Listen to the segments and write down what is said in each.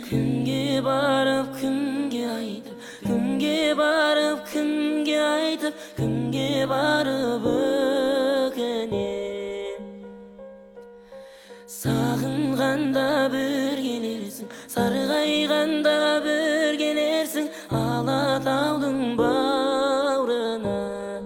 Күнге барып күнге айтып, күнге барып күнге айтып, күнге барып өкінем. Сағынғанда бір келерсің, сарғайғанда бір келерсің, Алатаудың бауырына.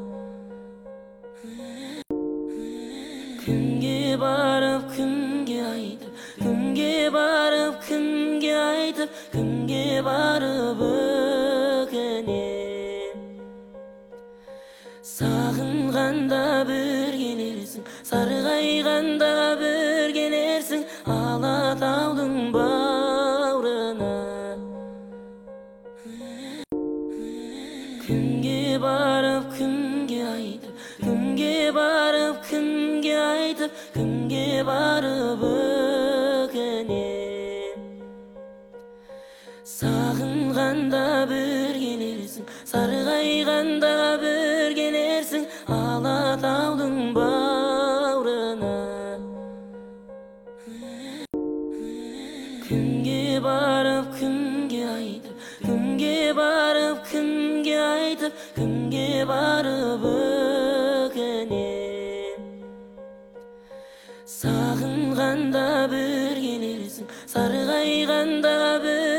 Күнге барып күнге айтып, күнге барып күнге айтып, күнге барып өкінем. Сағынғанда бір келерсің, сарғайғанда бір келерсің, Алатаудың бауырына. Күнге барып күнге айтып, күнге барып күнге айтып, күнге барып өкінем. Сағынғанда бір келерсің, сарғайғанда бір келерсің, Алатаудың бауырына. Күнге барып күнге айтып, күнге барып күнге айтып, күнге барып өкінем. Сағынғанда бір келерсің, сарғайғанда бір